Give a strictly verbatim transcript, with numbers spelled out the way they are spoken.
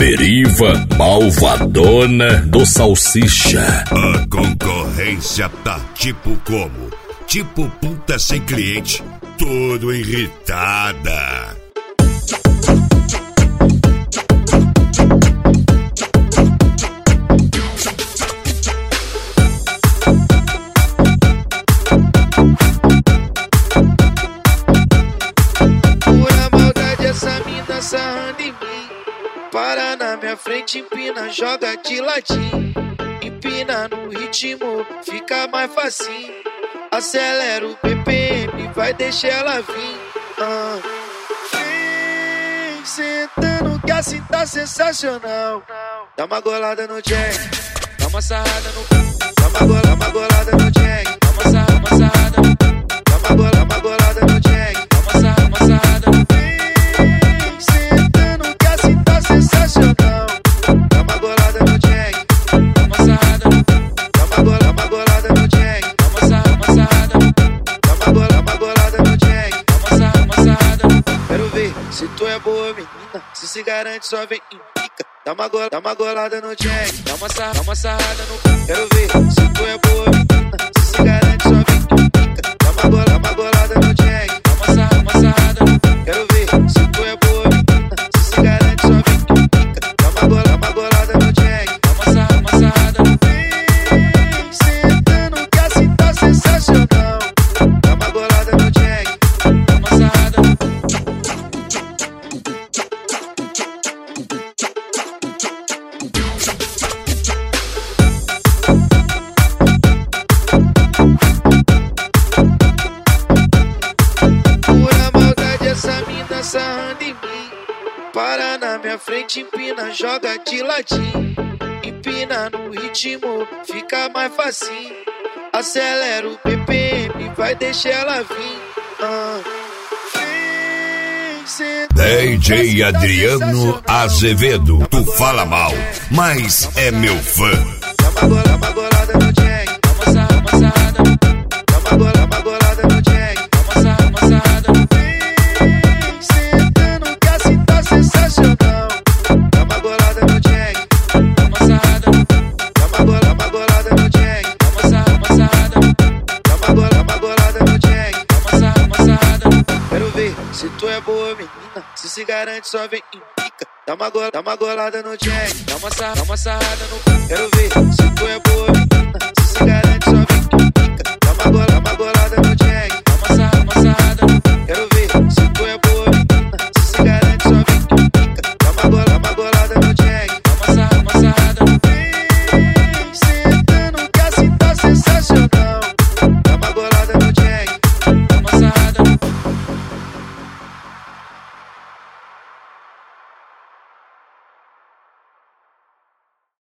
deriva malvadona do Salsicha. A concorrência tá tipo como? Tipo puta sem cliente, todo irritada. Pura maldade essa mina sarrando em mim. Para na minha frente, empina, joga de ladinho. Empina no ritmo, fica mais facinho. Acelera o B P M, vai deixar ela vir. Ah. Vem sentando que assim tá sensacional. Dá uma golada no Jack, dá uma sarrada no... Dá uma golada, dá uma golada no Jack, dá uma sarrada, uma sarrada no... Dá uma golada, uma golada no Jack, dá uma sarrada, uma sarrada no... Vem sentando que assim tá sensacional. Dá uma golada no Jack, dá uma sarrada no... Dá uma golada, uma golada no Jack, dá uma sarrada, uma sarrada no... Dá uma golada, uma golada no Jack, dá uma sarrada, uma sarrada no... Quero ver se tu é boa menina, se se garante só vem em pica. Dá uma golada, dá uma golada no Jack, dá uma sarrada, dá uma sarrada no... Quero ver se tu é boa menina, se se garante só vem em pica. Dá uma golada, uma golada no Jack, dá uma sarrada, uma sarrada no... Quero ver se tu é boa menina, se se garante só vem em pica. Dá uma golada, uma golada no Jack, dá uma sarrada, uma sarrada no... Vem sentando que assim tá sensacional. Dá uma golada no Jack, dá uma sarrada no... Pura maldade essa mina sarrando em mim. Para na minha frente, empina, joga de ladinho. Empina no ritmo, fica mais facinho. Acelera o B P M, vai deixar ela vir. Ah. Vem sentando D J que assim tá Adriano sensacional. Azevedo, tu fala mal, mas é meu fã. Dá uma golada, uma golada no Jack, dá uma sarrada, uma sarrada no... Dá uma golada, uma golada no Jack, dá uma sarrada, uma sarrada no... Vem sentando que assim tá sensacional. Dá uma golada no Jack, dá uma sarrada no... Dá uma golada, uma golada no Jack, dá uma sarrada, uma sarrada no... Dá uma golada, uma golada no Jack, dá uma sarrada, uma sarrada no... Quero ver se tu é boa menina, se se garante só vem em pica. Dá uma golada, dá uma golada no Jack, dá uma sarrada, dá uma sarrada no... Quero ver se tu é boa menina, se se garante